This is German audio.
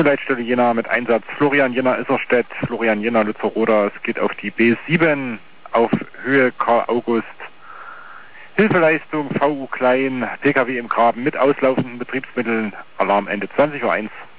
Bundesleitstelle Jena mit Einsatz Florian Jena Isserstedt, Florian Jena Lützerath. Es geht auf die B7 auf Höhe Karl August. Hilfeleistung VU Klein, PKW im Graben mit auslaufenden Betriebsmitteln. Alarm Ende 20:01 Uhr.